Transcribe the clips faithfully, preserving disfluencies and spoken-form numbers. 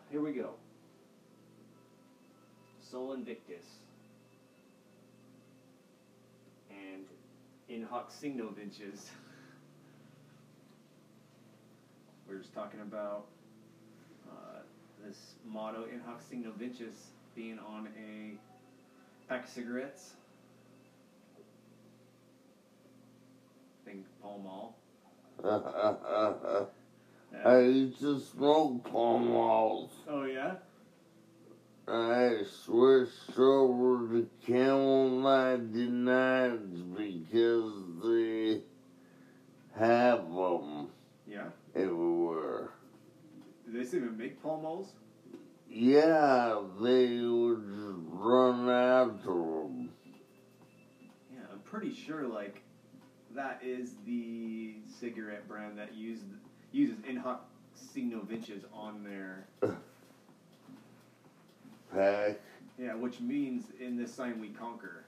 here we go. Sol Invictus. And in hoc signo vinces. We're just talking about uh, this motto, in hoc signo vinces, being on a pack of cigarettes. I think Pall Mall. I used to smoke Pall Malls. Oh, yeah? I switched over to Camel ninety-nines because they have them Yeah? everywhere. Do they still even make Pall Malls? Yeah, they would just run after them. Yeah, I'm pretty sure, like, that is the cigarette brand that used uses in hoc signo vinces on their Pack. yeah, which means in this sign we conquer.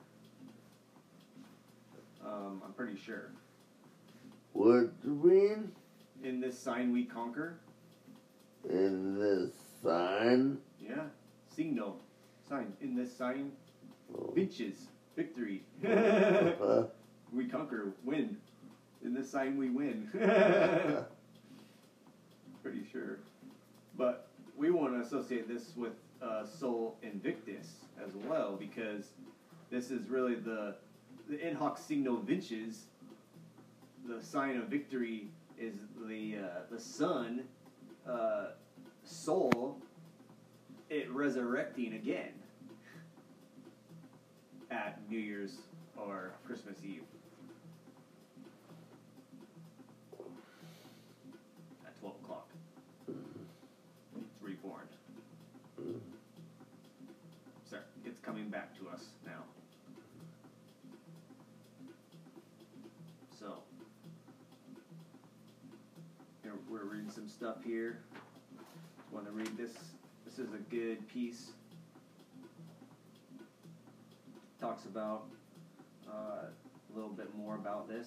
Um, I'm pretty sure. What do you mean? In this sign we conquer. In this sign? Yeah, signo, sign. In this sign, Oh. vinces, victory. Uh, We conquer, win. In this sign we win. Pretty sure. But we want to associate this with uh, Sol Invictus as well, because this is really the the in hoc signo vinces. The sign of victory is the uh, the sun, uh, soul, it resurrecting again at New Year's or Christmas Eve. At twelve o'clock. It's reborn. So it's coming back to us now. So, here we're reading some stuff here. Want to read this? This is a good piece. Talks about uh, a little bit more about this.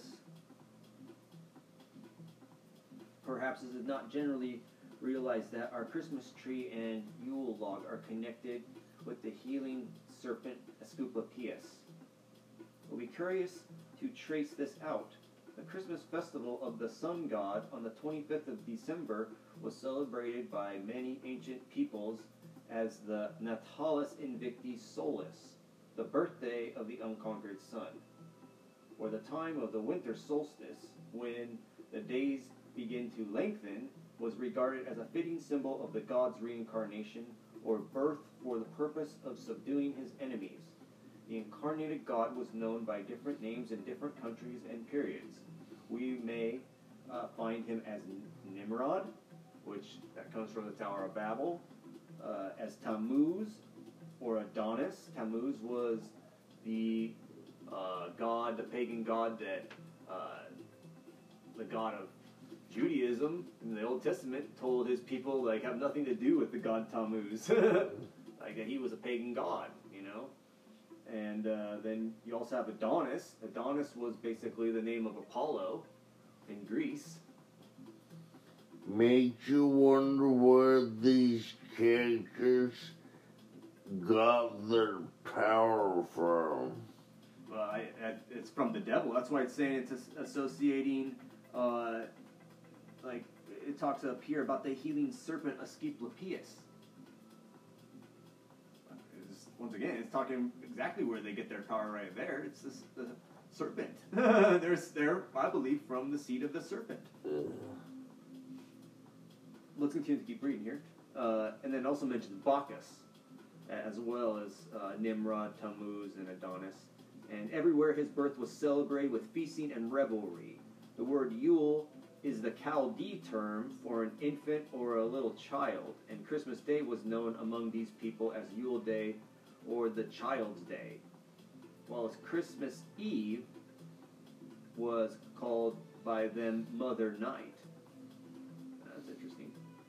Perhaps it is not generally realized that our Christmas tree and Yule log are connected with the healing serpent Asclepius. We'll be curious to trace this out. The Christmas festival of the sun god on the twenty-fifth of December was celebrated by many ancient peoples as the Natalis Invicti Solis, the birthday of the unconquered sun, or the time of the winter solstice, when the days begin to lengthen, was regarded as a fitting symbol of the god's reincarnation or birth for the purpose of subduing his enemies. The incarnated god was known by different names in different countries and periods. We may uh, find him as Nimrod, which that comes from the Tower of Babel, uh, as Tammuz or Adonis. Tammuz was the uh, god, the pagan god that uh, the god of Judaism in the Old Testament told his people, like, have nothing to do with the god Tammuz. Like, that he was a pagan god, you know? And uh, then you also have Adonis. Adonis was basically the name of Apollo in Greece. Made you wonder where these characters got their power from. Well, I, I, it's from the devil. That's why it's saying it's as- associating, uh, like, it talks up here about the healing serpent Asclepius. It's, once again, it's talking exactly where they get their power right there. It's this, the serpent. There's, they're, I believe, from the seed of the serpent. Let's continue to keep reading here. Uh, and then also mentions Bacchus, as well as uh, Nimrod, Tammuz, and Adonis. And everywhere his birth was celebrated with feasting and revelry. The word Yule is the Chaldee term for an infant or a little child, and Christmas Day was known among these people as Yule Day or the Child's Day, while Christmas Eve was called by them Mother Night. That's interesting.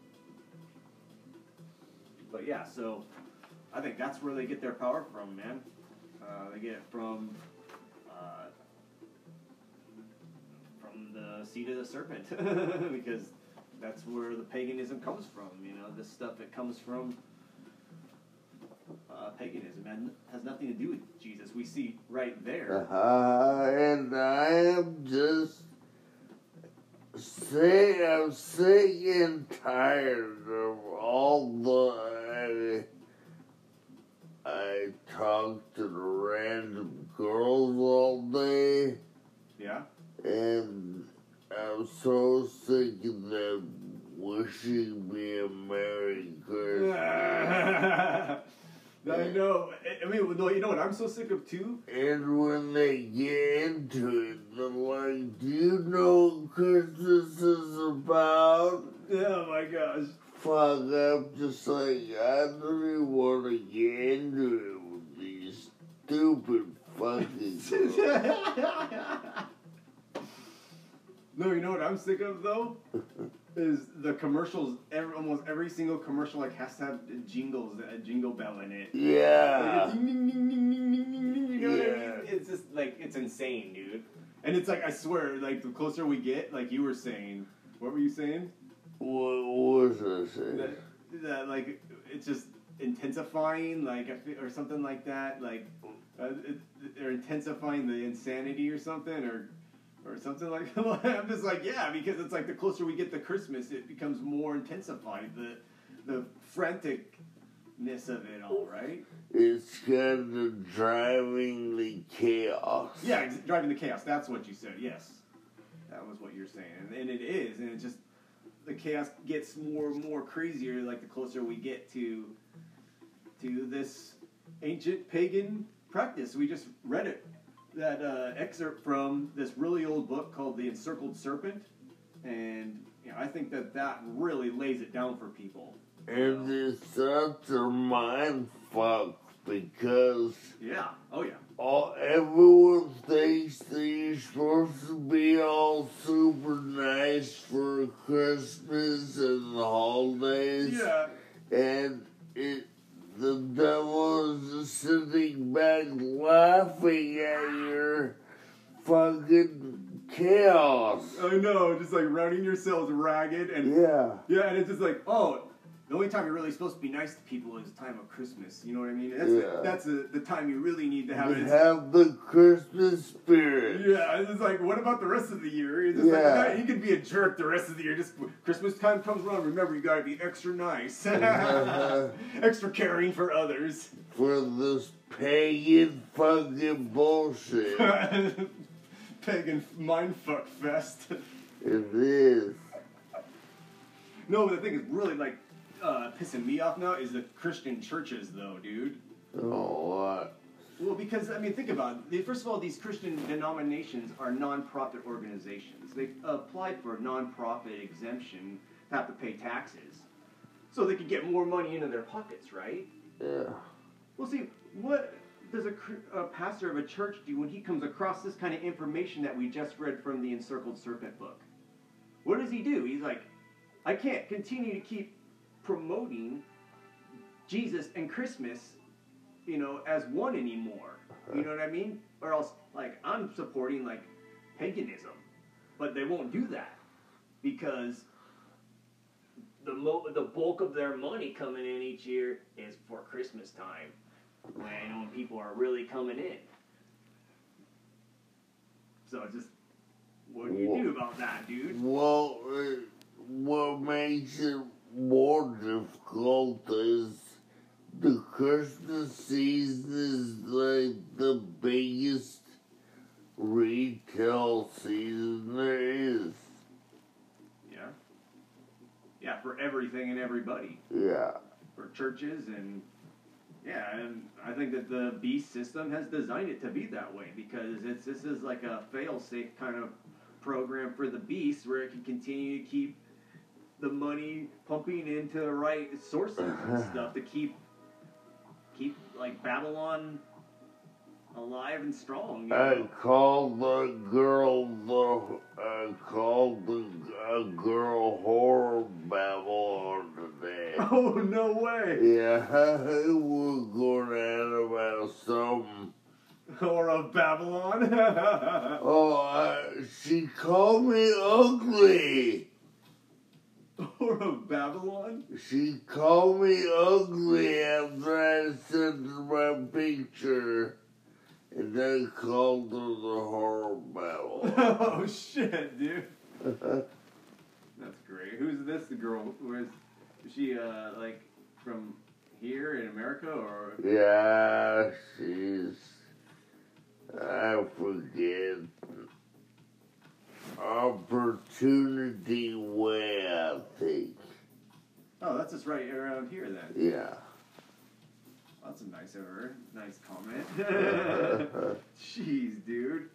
But yeah, so I think that's where they get their power from, man. Uh, they get it from uh, from the seed of the serpent, because that's where the paganism comes from. You know, this stuff it comes from uh, paganism and has nothing to do with Jesus. We see right there. Uh, and I am just sick, I'm sick and tired of all the, I, I talk to the random girls all day, Yeah. and I'm so sick of them wishing me a Merry Christmas. I know. I mean, no, you know what I'm so sick of too? And when they get into it, they're like, do you know what Christmas is about? Oh my gosh. Fuck, I'm just like, I don't even want to get into it with these stupid fucking girls. No, you know what I'm sick of though? Is the commercials, every, almost every single commercial like has to have jingles, a jingle bell in it. Yeah. Like, ding, ding, ding, ding, ding, ding, ding, ding, you know what I Yeah. mean? It's just like, it's insane, dude. And it's like, I swear, like the closer we get, like you were saying, what were you saying? What was I saying? That, that like, it's just intensifying, like, I feel- or something like that, like, uh, it, they're intensifying the insanity or something, or or something like that. I'm just like, yeah, because it's like the closer we get to Christmas, it becomes more intensified, the the franticness of it all, right? It's kind of driving the chaos. Yeah, ex- driving the chaos. That's what you said. Yes, that was what you're saying, and, and it is, and it just the chaos gets more and more crazier like the closer we get to to this ancient pagan practice. We just read it, that uh, excerpt from this really old book called The Encircled Serpent, and you know, I think that that really lays it down for people. And it's such a mind fuck because Yeah. Oh yeah. all everyone thinks that you're supposed to be all super nice for Christmas and the holidays. Yeah. And it the devil is just sitting back laughing at your fucking chaos. I know, just like running yourselves ragged, and Yeah. yeah, and it's just like, oh, the only time you're really supposed to be nice to people is the time of Christmas. You know what I mean? That's Yeah. that's a, the time you really need to have You it. have the Christmas spirit. Yeah, it's just like, what about the rest of the year? It's just Yeah. like, you could be a jerk the rest of the year. Just Christmas time comes around, remember, you gotta be extra nice, extra caring for others. For this pagan fucking bullshit. Pagan mindfuck fest. It is. No, but the thing is really like uh, pissing me off now is the Christian churches, though, dude. Oh, what? Well, because, I mean, think about it. First of all, these Christian denominations are non-profit organizations. They applied for a non-profit exemption, have to pay taxes, so they could get more money into their pockets, right? Yeah. Well, see, what does a, cr- a pastor of a church do when he comes across this kind of information that we just read from the Encircled Serpent book? What does he do? He's like, I can't continue to keep promoting Jesus and Christmas, you know, as one anymore. You know what I mean? Or else, like, I'm supporting, like, paganism. But they won't do that because the mo- the bulk of their money coming in each year is for Christmas time, when, when people are really coming in. So it's just, what do you Wha- do about that, dude? Well, uh, what makes it more difficult is the Christmas season is like the biggest retail season there is. Yeah. Yeah, for everything and everybody. Yeah. For churches and, yeah, and I think that the beast system has designed it to be that way because it's this is like a fail-safe kind of program for the beast where it can continue to keep the money pumping into the right sources and stuff to keep keep like Babylon alive and strong. You I know? called the girl the I called the a girl horror Babylon today. Oh no way! Yeah, we're going at about something. Or of Babylon. Oh, uh, she called me ugly. Whore of Babylon? She called me ugly after I sent her my picture. And I called her the Whore of Babylon. Oh, shit, dude. That's great. Who's this girl? Where's, is she, uh, like, from here in America, or? Yeah, she's, I forget, Opportunity Way, I think. Oh, that's just right around here, then. Yeah. That's a nice of her. Nice comment. Jeez, dude.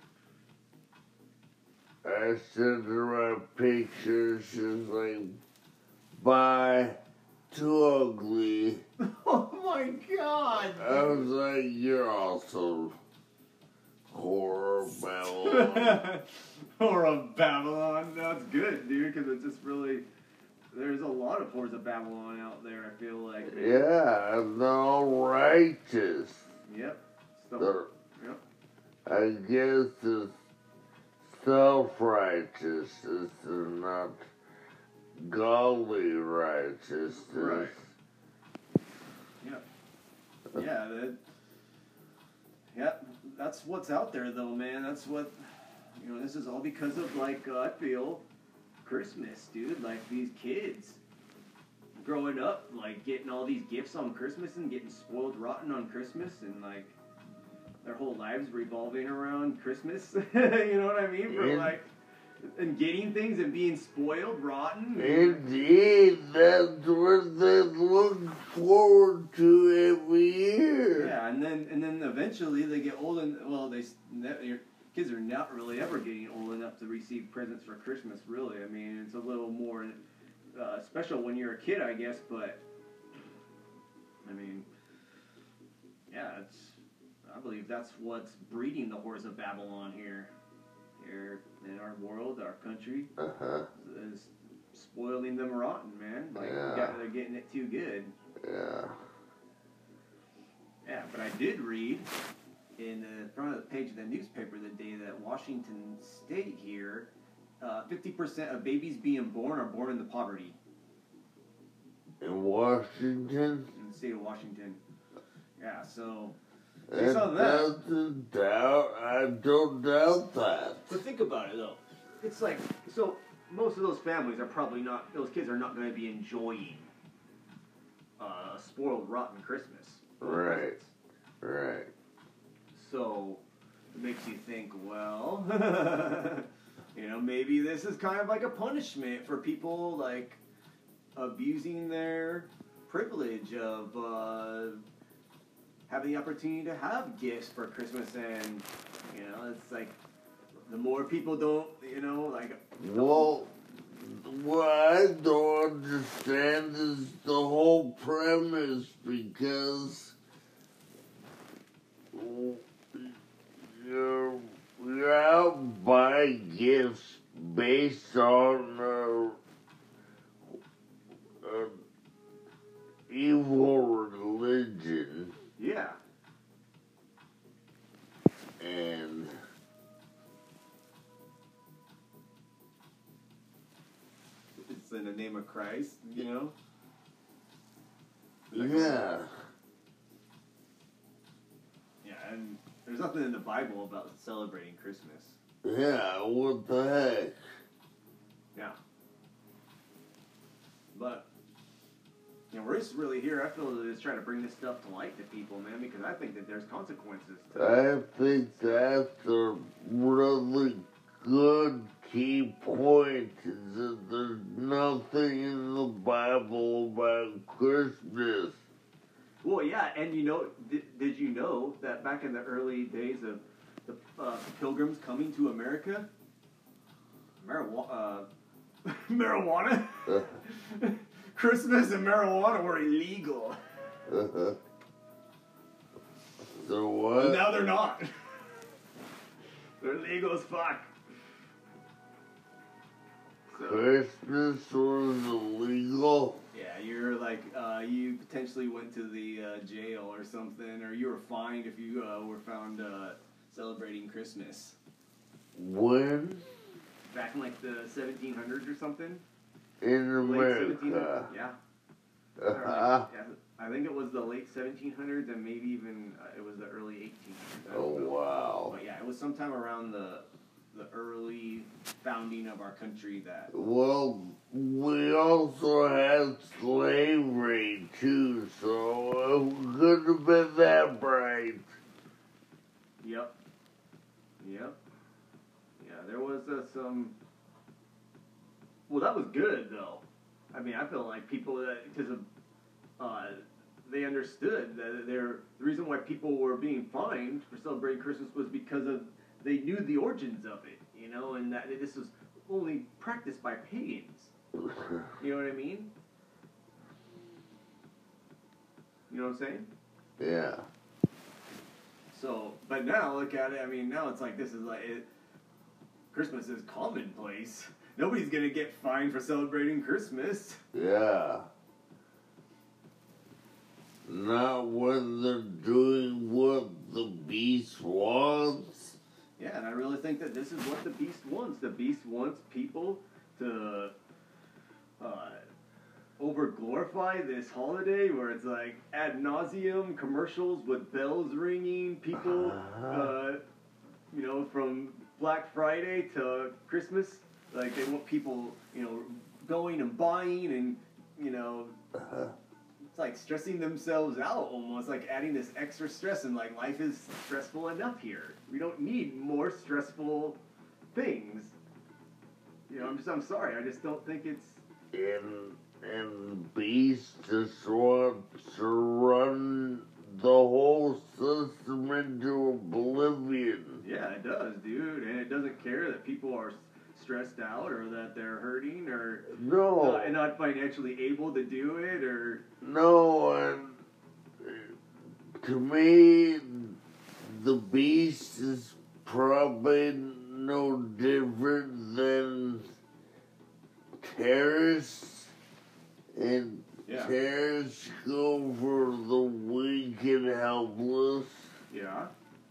I sent her my picture. She was like, bye, too ugly. Oh my god! I was like, you're also Whore of Babylon. Whore of Babylon. That's good, dude, because it's just really, there's a lot of whores of Babylon out there, I feel like. Man. Yeah, and they're all righteous. Yep. They're, So, yep. I guess it's self-righteousness and not godly righteousness. Right. Yep. Yeah, that, yep, that's what's out there, though, man. That's what, you know, this is all because of, like, uh, I feel, Christmas, dude. Like, these kids growing up, like, getting all these gifts on Christmas and getting spoiled rotten on Christmas and, like, their whole lives revolving around Christmas. You know what I mean? For, Yeah. like, and getting things and being spoiled rotten. Indeed, that's what they look forward to every year. Yeah, and then and then eventually they get old and, well, they your kids are not really ever getting old enough to receive presents for Christmas, really. I mean, it's a little more uh, special when you're a kid, I guess, but I mean, yeah, it's, I believe that's what's breeding the whores of Babylon here. Here in our world, our country, Uh-huh. is spoiling them rotten, man. Like, Yeah. got, they're getting it too good. Yeah. Yeah, but I did read in the front of the page of the newspaper the day that Washington State here, uh, fifty percent of babies being born are born into poverty In Washington? in the state of Washington. Yeah, so That based on that, doesn't doubt, I don't doubt that. but think about it though. It's like, so most of those families are probably not, those kids are not going to be enjoying uh, a spoiled, rotten Christmas. Right. Right. So it makes you think, well, you know, maybe this is kind of like a punishment for people like abusing their privilege of uh, having the opportunity to have gifts for Christmas. And, you know, it's like the more people don't, you know, like. Well, what I don't understand is the whole premise, because you're, you're out buying gifts based on uh, uh, evil religion, Yeah. and It's in the name of Christ, you know? yeah. Yeah, and there's nothing in the Bible about celebrating Christmas. Yeah, what the heck? Yeah. But, you know, we're just really here, I feel, to just try to bring this stuff to light to people, man, because I think that there's consequences to it. I think that's a really good key point, is that there's nothing in the Bible about Christmas. Well, yeah, and you know, did, did you know that back in the early days of the uh, pilgrims coming to America, marijuana, uh, marijuana? Christmas and marijuana were illegal. So But what? now they're not. They're legal as fuck. So, Christmas was illegal? yeah, you're like, uh, you potentially went to the uh, jail or something, or you were fined if you uh, were found uh, celebrating Christmas. When? Back in like the seventeen hundreds or something. in Late seventeen hundreds, America. yeah. Uh-huh. Yeah, I think it was the late seventeen hundreds and maybe even uh, it was the early eighteen hundreds. I Oh, don't know. wow. But yeah, it was sometime around the the early founding of our country that. Well, we also had slavery too, so it could have been that bright. Yep. Yep. Yeah, there was uh, some. Well, that was good though. I mean, I feel like people that because of uh, they understood that they're the reason why people were being fined for celebrating Christmas was because of they knew the origins of it, you know, and that this was only practiced by pagans. You know what I mean? You know what I'm saying? Yeah. So, but now look at it. I mean, now it's like this is like it, Christmas is commonplace. Nobody's gonna get fined for celebrating Christmas. Yeah. Not when they're doing what the beast wants. Yeah, and I really think that this is what the beast wants. The beast wants people to uh, over glorify this holiday where it's like ad nauseum commercials with bells ringing, people, uh, you know, from Black Friday to Christmas. Like they want people, you know, going and buying and, you know, Uh-huh. it's like stressing themselves out almost, like adding this extra stress and like life is stressful enough here. We don't need more stressful things. You know, I'm just, I'm sorry, I just don't think it's... And, and beast just wants to run the whole system into oblivion. Yeah, it does, dude, and it doesn't care that people are stressed out or that they're hurting or No. not, and not financially able to do it or... No, and to me, the beast is probably no different than terrorists, and Yeah. terrorists go for the weak and helpless, Yeah.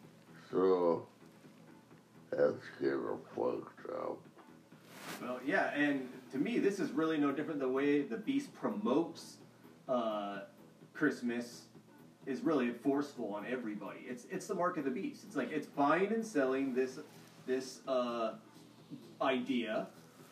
so that's kinda fucked up. Well, yeah, and to me, this is really no different. The way the beast promotes uh, Christmas is really forceful on everybody. It's it's the mark of the beast. It's like it's buying and selling this this uh, idea.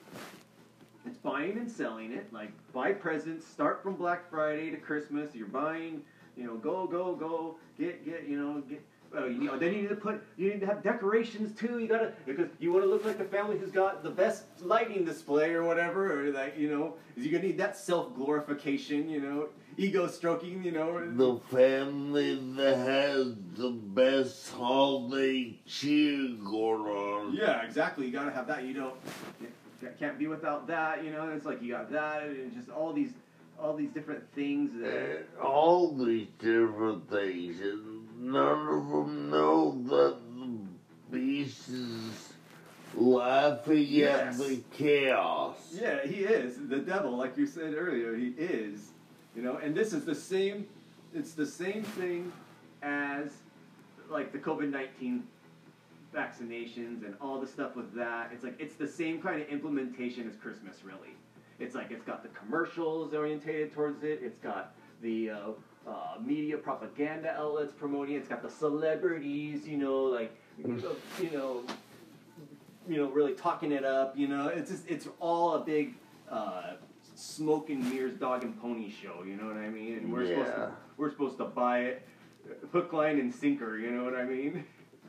It's buying and selling it. Like buy presents. Start from Black Friday to Christmas. You're buying. You know, go go go. Get get. You know get. Oh, you need, then you need to put, you need to have decorations too. You gotta, because you want to look like the family who's got the best lighting display or whatever, or like, you know, you're gonna need that self-glorification, you know, ego stroking, you know. The family that has the best holiday cheer going on. Yeah, exactly. You gotta have that. You don't, you can't be without that, you know. It's like you got that, and just all these, all these different things that. And all these different things, and none of them know that the beast is laughing Yes. at the chaos. Yeah, he is the devil, like you said earlier. He is, you know. And this is the same. It's the same thing as like the COVID nineteen vaccinations and all the stuff with that. It's like it's the same kind of implementation as Christmas, really. It's like it's got the commercials orientated towards it. It's got the uh, uh, media propaganda outlets promoting it. It's got the celebrities, you know, like you know, you know, really talking it up. You know, it's just it's all a big uh, smoke and mirrors, dog and pony show. You know what I mean? And we're Yeah. supposed to we're supposed to buy it, hook, line, and sinker. You know what I mean?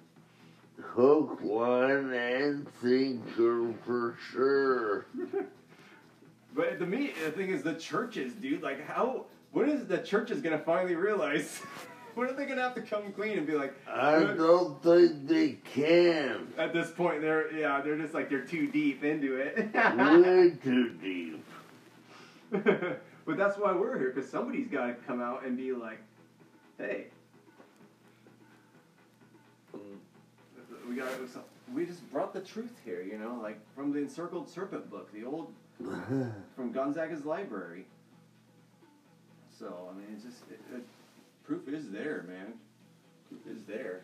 Hook, line, and sinker for sure. But the me, the thing is, the churches, dude. Like, how? When is the churches gonna finally realize? When are they gonna have to come clean and be like? I don't think they can. At this point, they're yeah, they're just like they're too deep into it. Way too deep. But that's why we're here, because somebody's got to come out and be like, hey, we got we just brought the truth here, you know, like from the Encircled Serpent book, the old from Gonzaga's library. So I mean, it's just it, it, proof is there, man. Proof is there.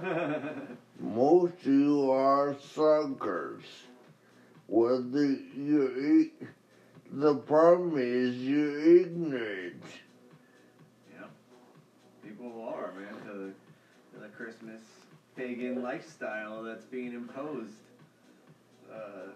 Most of you are suckers. Whether you're, the problem is you're ignorant. Yeah, people are, man, to the, to the Christmas pagan lifestyle that's being imposed uh,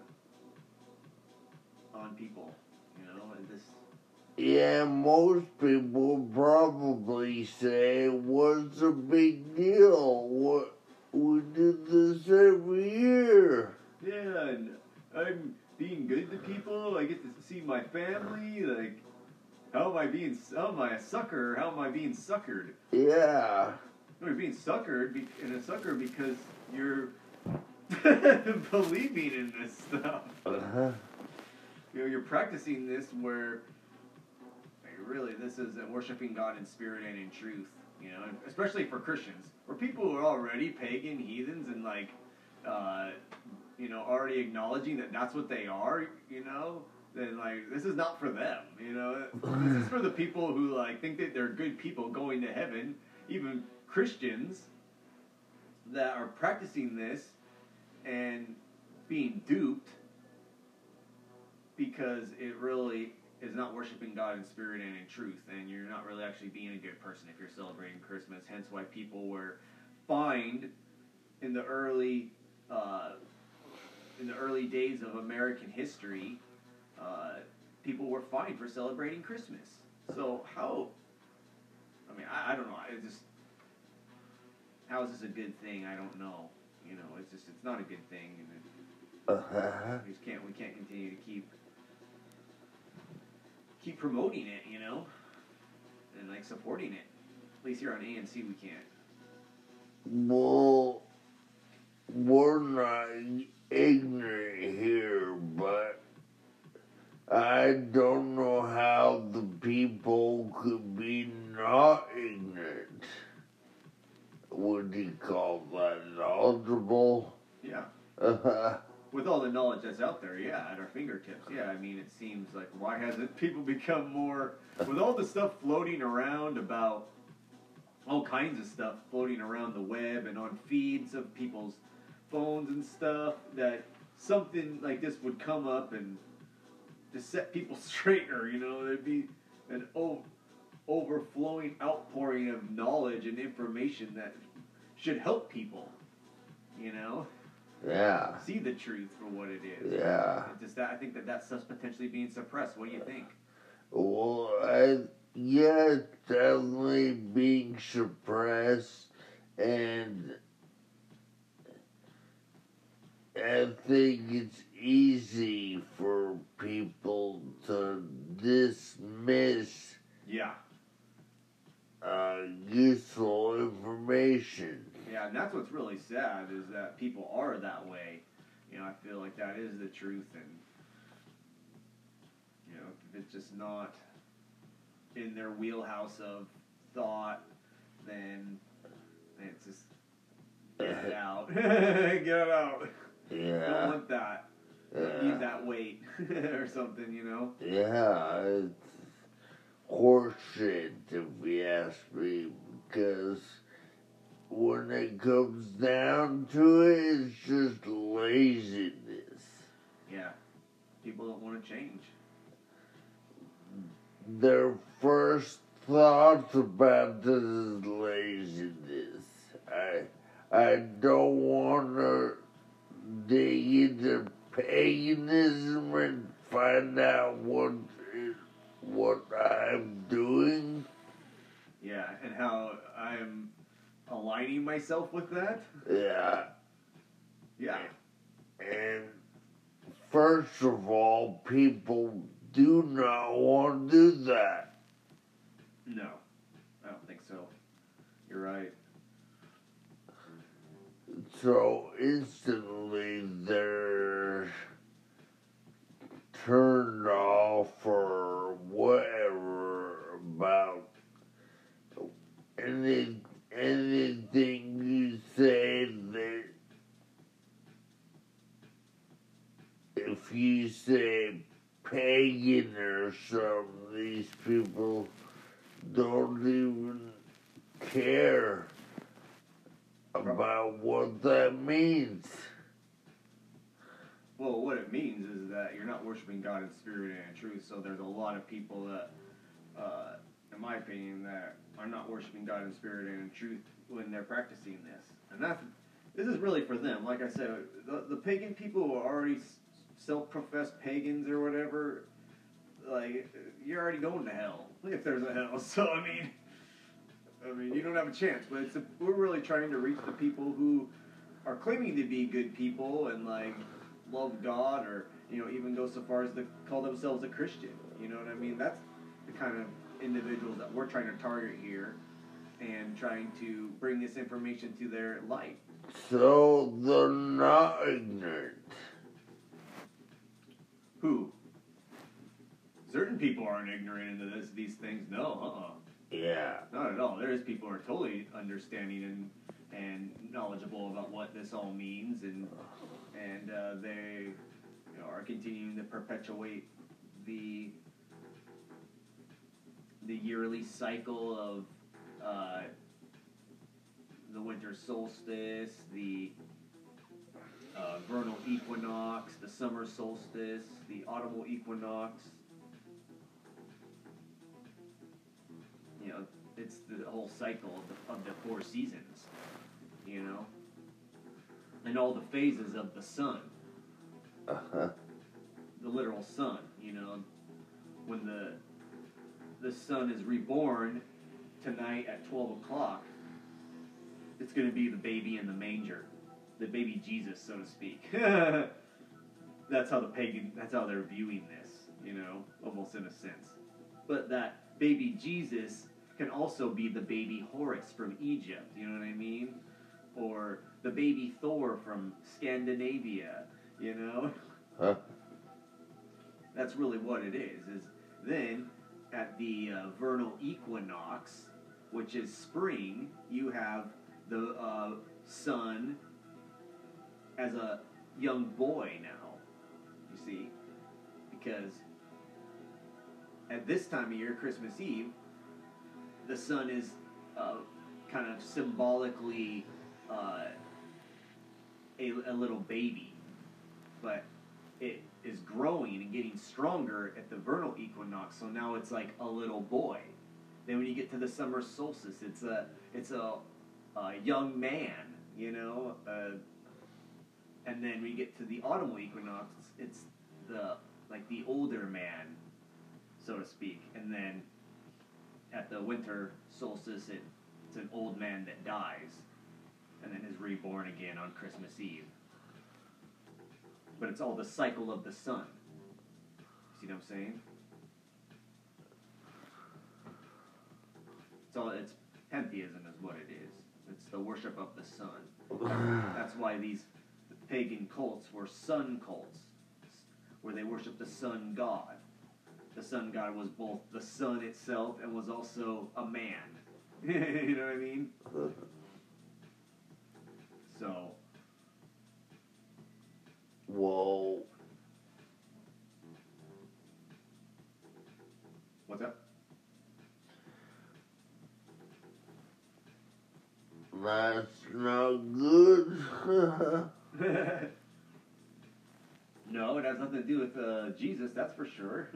on people, you know, and this. Yeah, most people probably say, what's the big deal? What, we did this every year. Yeah, and I'm being good to people. I get to see my family. Like, how am I being? How am I a sucker? How am I being suckered? Yeah. You're being suckered be, and a sucker because you're believing in this stuff. Uh-huh. You know, you're practicing this where like, really this isn't worshiping God in spirit and in truth. You know, especially for Christians, where people who are already pagan heathens and like. Uh, you know, already acknowledging that that's what they are, you know, then, like, this is not for them, you know. This is for the people who, like, think that they're good people going to heaven, even Christians that are practicing this and being duped because it really is not worshiping God in spirit and in truth, and you're not really actually being a good person if you're celebrating Christmas, hence why people were fined in the early... Uh, in the early days of American history, uh, people were fined for celebrating Christmas. So how, I mean, I, I don't know, it just, how is this a good thing? I don't know. You know, it's just, it's not a good thing. And it, Uh-huh. we just can't, we can't continue to keep, keep promoting it, you know, and like supporting it. At least here on A M C we can't. Well, we're not ignorant here, but I don't know how the people could be not ignorant. What do you call that? Knowledgeable? Yeah. Uh-huh. With all the knowledge that's out there, yeah, at our fingertips, yeah. I mean, it seems like, why hasn't people become more, with all the stuff floating around about, all kinds of stuff floating around the web and on feeds of people's phones and stuff, that something like this would come up and to set people straighter, you know, there'd be an o- overflowing outpouring of knowledge and information that should help people, you know? Yeah. See the truth for what it is. Yeah. It just that I think that that stuff's potentially being suppressed. What do you think? Well, I, yeah, it's definitely being suppressed, and I think it's easy for people to dismiss Yeah. uh, useful information. Yeah, and that's what's really sad is that people are that way. You know, I feel like that is the truth, and you know, if it's just not in their wheelhouse of thought, then it's just get it out. Get it out. Yeah. Don't want that. Yeah. Need that weight or something, you know? Yeah, it's horseshit if you ask me, because when it comes down to it, it's just laziness. Yeah. People don't want to change. Their first thoughts about this is laziness. I I don't want to dig into paganism and find out what it, what I'm doing. Yeah, and how I'm aligning myself with that. Yeah. Yeah. And first of all, people do not want to do that. No, I don't think so. You're right. So instantly they're turned off or whatever about any, anything you say that if you say pagan or something, these people don't even care. about what that means. Well, what it means is that you're not worshiping God in spirit and in truth. So there's a lot of people that, uh, in my opinion, that are not worshiping God in spirit and in truth when they're practicing this. And that's this is really for them. Like I said, the, the pagan people who are already self-professed pagans or whatever, like, you're already going to hell if there's a hell. So I mean, I mean, you don't have a chance. But it's a, we're really trying to reach the people who are claiming to be good people and like love God, or you know, even go so far as to call themselves a Christian. You know what I mean? That's the kind of individuals that we're trying to target here, and trying to bring this information to their light. So they're not ignorant. Who? Certain people aren't ignorant into this, these things. No, uh-uh. Yeah. Not at all. There is people who are totally understanding and and knowledgeable about what this all means, and and uh, they you know, are continuing to perpetuate the the yearly cycle of uh, the winter solstice, the uh, vernal equinox, the summer solstice, the autumnal equinox. You know, it's the whole cycle of the, of the four seasons, you know, and all the phases of the sun, Uh-huh. the literal sun, you know, when the the sun is reborn tonight at twelve o'clock, it's going to be the baby in the manger, the baby Jesus, so to speak. That's how the pagan, that's how they're viewing this, you know, almost in a sense. But that baby Jesus can also be the baby Horus from Egypt, you know what I mean? Or the baby Thor from Scandinavia, you know? Huh? That's really what it is. Is then at the uh, vernal equinox, which is spring, you have the uh, sun as a young boy now, you see? Because at this time of year, Christmas Eve, the sun is uh, kind of symbolically uh, a, a little baby, but it is growing and getting stronger at the vernal equinox. So now it's like a little boy. Then when you get to the summer solstice, it's a it's a, a young man, you know. Uh, and then when you get to the autumnal equinox, it's the like the older man, so to speak. And then at the winter solstice, it, it's an old man that dies, and then is reborn again on Christmas Eve. But it's all the cycle of the sun. See what I'm saying? It's all, it's pantheism is what it is. It's the worship of the sun. That's why these pagan cults were sun cults, where they worship the sun god. The sun god was both the sun itself and was also a man. You know what I mean? So, Whoa. what's up? That's not good. No, it has nothing to do with uh, Jesus, that's for sure.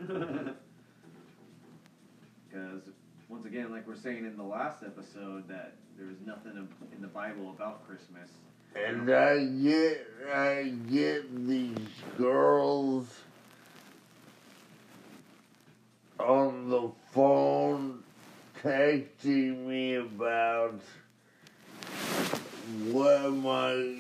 Because, once again, like we're saying in the last episode, that there's nothing in the Bible about Christmas. And I get, I get these girls on the phone texting me about what am I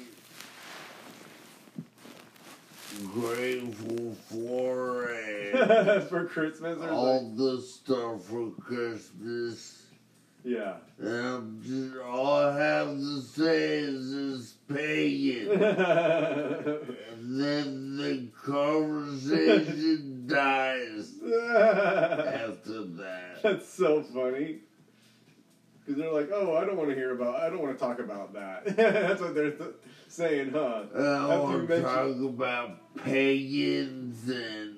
grateful for and For Christmas or all the stuff for Christmas. Yeah. And I'm just, all I have to say is it's pagan. And then the conversation dies after that. That's so funny. Because they're like, oh, I don't want to hear about, I don't want to talk about that. That's what they're th- saying, huh? I After want you to mention- talk about pagans and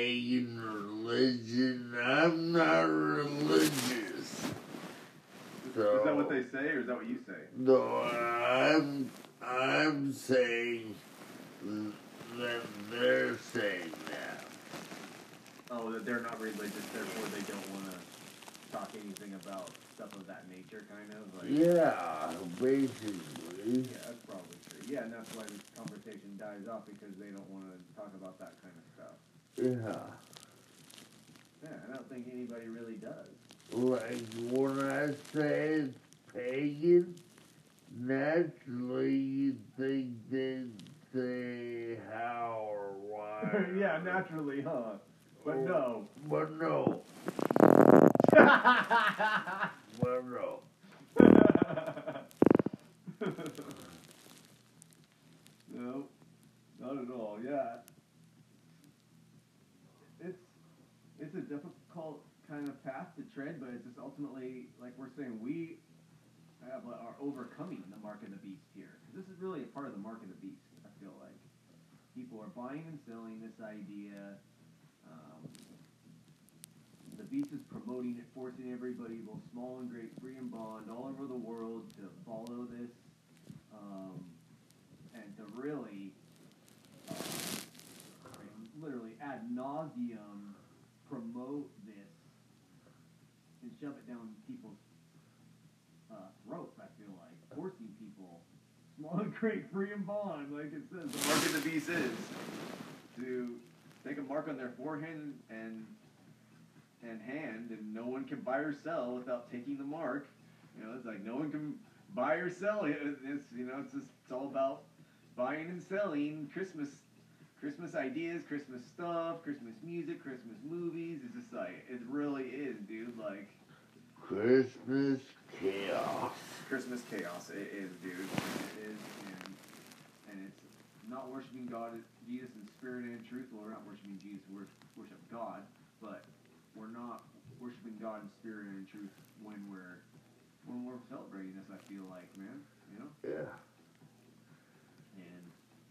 pagan religion. I'm not religious. So, Is that what they say, or is that what you say? no, I'm, I'm saying that they're saying that. Oh, that they're not religious, therefore they don't want to talk anything about stuff of that nature, kind of? Like, Yeah, basically. yeah, that's probably true. Yeah, and that's why this conversation dies off, because they don't want to talk about that kind of stuff. Yeah. Yeah, I don't think anybody really does. Like when I say it's pagan, naturally you think they say how or why. Yeah, naturally, huh? But no. But no. But no. No, not at all. Yeah, it's it's a difficult kind of path to tread, but it's just ultimately, like we're saying, we have uh, are overcoming the mark of the beast here. 'Cause this is really a part of the mark of the beast. I feel like people are buying and selling this idea. Um, the beast is promoting it, forcing everybody, both small and great, free and bond, all over the world to follow this. Um, and to really, uh, literally ad nauseum promote this and shove it down people's uh, throats, I feel like. Forcing people, small and great, free and bond, like it says, the mark of the beast is, to take a mark on their forehead and and hand, and no one can buy or sell without taking the mark. You know, it's like no one can buy or sell it. It's, you know, it's just, it's all about buying and selling Christmas, Christmas ideas, Christmas stuff, Christmas music, Christmas movies. It's just like, it really is, dude. Like, Christmas chaos. Christmas chaos. It is, dude. It is, and, and it's not worshiping God, Jesus in spirit and in truth. Well, we're not worshiping Jesus, we worship God, but we're not worshiping God in spirit and in truth when we're when we're celebrating this. I feel like, man, you know. Yeah. And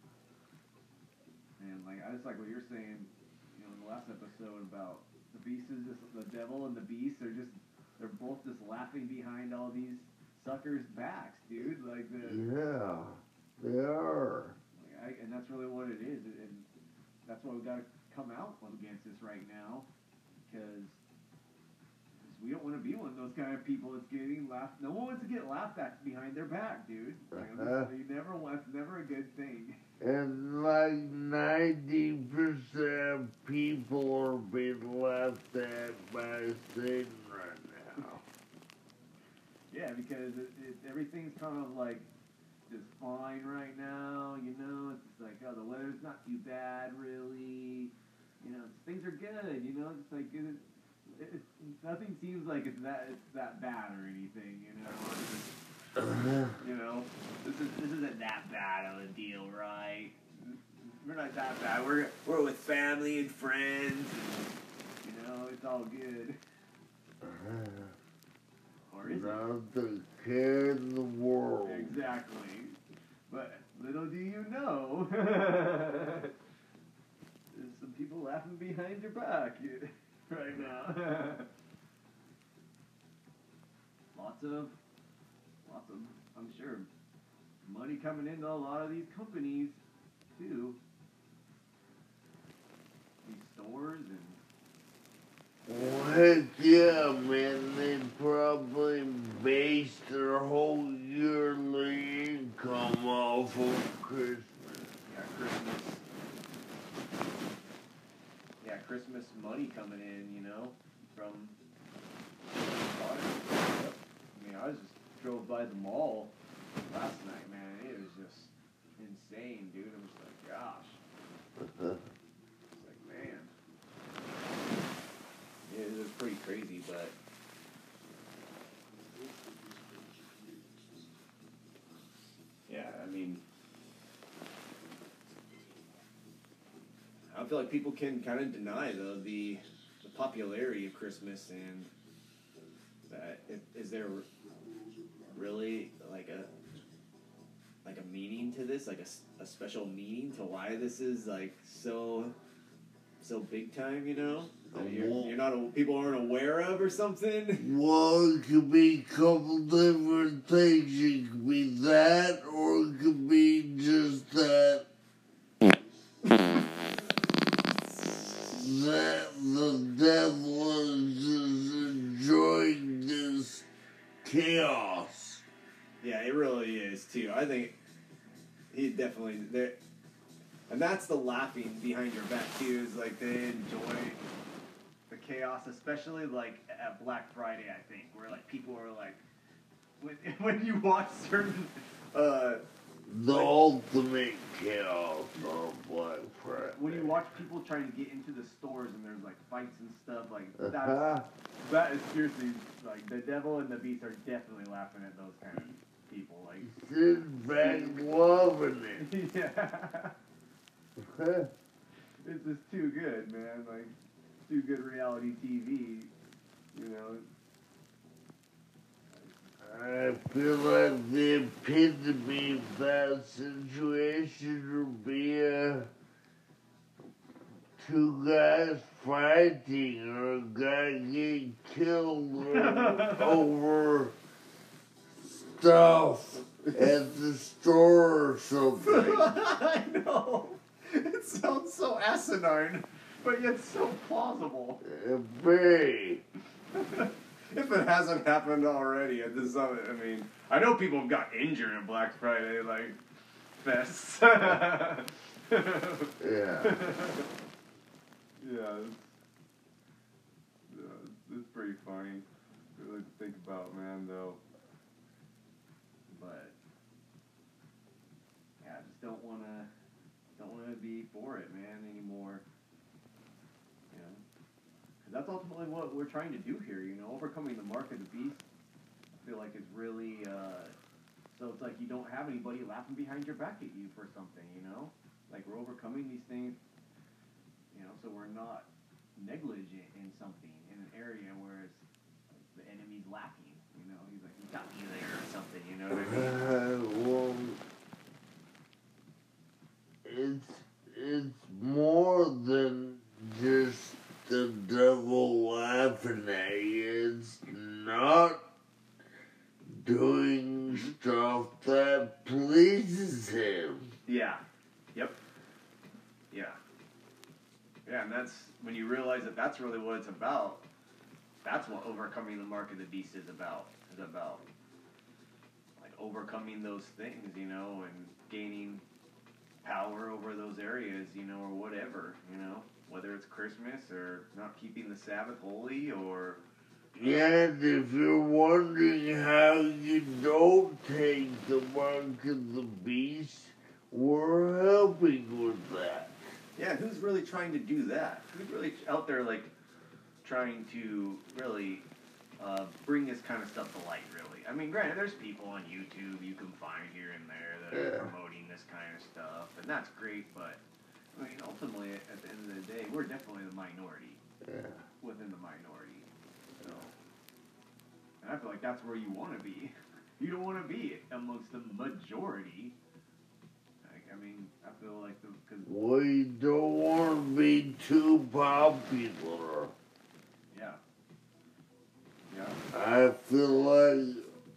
and like I just like what you're saying, you know, in the last episode about the beast is just the devil and the beast. They're just they're both just laughing behind all these suckers' backs, dude. Like the Yeah, they are. like I, and that's really what it is, and that's why we got to come out against this right now, because we don't want to be one of those kind of people that's getting laughed. No one wants to get laughed at behind their back, dude. Like, Uh-huh. you never want. It's never a good thing. And like ninety percent of people are being laughed at by Satan right now. Yeah, because it, it, everything's kind of like just fine right now. You know, it's just like, oh, the weather's not too bad, really. You know, things are good. You know, it's like it, it, it, nothing seems like it's that it's that bad or anything. You know, it's just, you know, this is this isn't that bad of a deal, right? We're not that bad. We're we're with family and friends, and you know, it's all good. Or is it? Not the care in the world. Exactly. But little do you know, there's some people laughing behind your back right now. Lots of, lots of, I'm sure, money coming into a lot of these companies, too. These stores and... Well, heck yeah, man. They probably base their whole yearly income off of Christmas. Yeah, Christmas. Yeah, Christmas money coming in, you know, from products. Yep. I mean, I was just drove by the mall last night, man. It was just insane, dude. I was like, gosh. It's like, man. Yeah, it was pretty crazy, but yeah, I mean, I feel like people can kind of deny though the the popularity of Christmas, and that it, is there really like a like a meaning to this, like a, s- a special meaning to why this is like so so big time, you know, that you're, you're not a, people aren't aware of or something. Well, it could be a couple different things. It could be that, or it could be just that that the devil is just enjoying this chaos. Yeah, it really is too. I think he definitely there, and that's the laughing behind your back too. Is like they enjoy the chaos, especially like at Black Friday. I think where like people are like when when you watch certain. Uh, The like, ultimate chaos on Black Friday. when you watch people trying to get into the stores and there's like fights and stuff, like that's, Uh-huh. that is seriously like the devil and the beast are definitely laughing at those kind of people. Like, Sit back loving it. yeah, it's just too good, man. Like, too good reality T V, you know. I feel like the epitome of that situation would be uh, two guys fighting or a guy getting killed or over stuff at the store or something. I know. It sounds so asinine, but yet so plausible. Uh, Very. If it hasn't happened already at this summit, I mean, I know people have got injured in Black Friday, like, fests. Yeah. Yeah, it's, yeah, it's pretty funny. Really to think about, man, though. But yeah, I just don't wanna, don't wanna be for it, man, anymore. You know, 'cause that's ultimately what we're trying to do here. You know, overcoming the mark of the beast. I feel like it's really, uh, so it's like you don't have anybody laughing behind your back at you for something. You know, like we're overcoming these things. You know, so we're not negligent in something in an area where it's the enemy's lacking. You know, he's like, he got me there or something. You know what I mean? Uh, well, it's it's more than just the devil laughing at you. It's not doing stuff that pleases him. Yeah. Yep. Yeah. Yeah, and that's when you realize that that's really what it's about. That's what overcoming the mark of the beast is about. Is about like overcoming those things, you know, and gaining power over those areas, you know, or whatever, you know, whether it's Christmas or not keeping the Sabbath holy or. And if you're wondering how you don't take the mark of the beast, we're helping with that. Yeah, who's really trying to do that? Who's really out there, like, trying to really uh, bring this kind of stuff to light, really? I mean, granted, there's people on YouTube you can find here and there that are Yeah. promoting this kind of stuff, and that's great, but, I mean, ultimately, at the end of the day, we're definitely the minority Yeah. within the minority. So, and I feel like that's where you want to be. You don't want to be amongst the majority. Like, I mean, I feel like the... Cause, We don't want to be too popular. yeah. Yeah. I feel like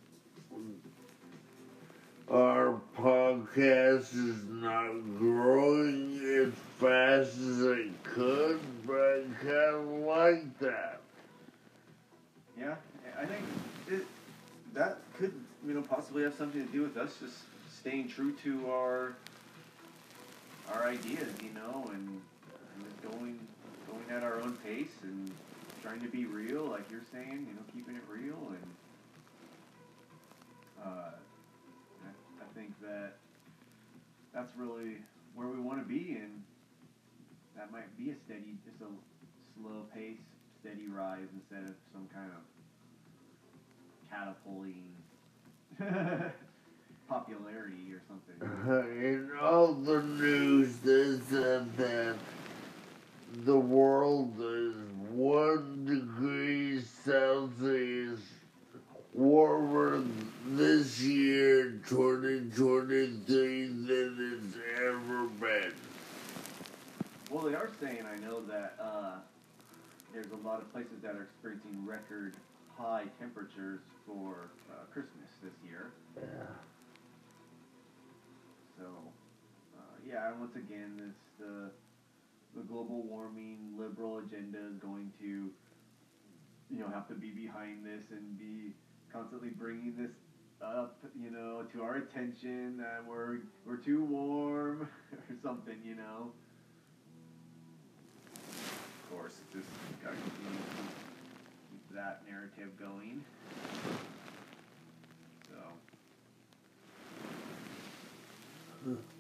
our podcast is not growing as fast as it could, but I kind of like that. Yeah, I think it, that could, you know, possibly have something to do with us just staying true to our our ideas, you know, and, and just going going at our own pace and trying to be real, like you're saying, you know, keeping it real, and uh, I, I think that that's really where we want to be, and that might be a steady, just a slow pace, steady rise instead of some kind of catapulting popularity or something. In all the news, they said that the world is one degree Celsius warmer this year, twenty twenty-three, than it's ever been. Well, they are saying, I know that uh, there's a lot of places that are experiencing record high temperatures for uh, Christmas this year. Yeah. So, uh, yeah, and once again, this the the global warming liberal agenda is going to, you know, have to be behind this and be constantly bringing this up, you know, to our attention that we're we're too warm or something, you know. Of course, just gotta continue to keep that narrative going. So.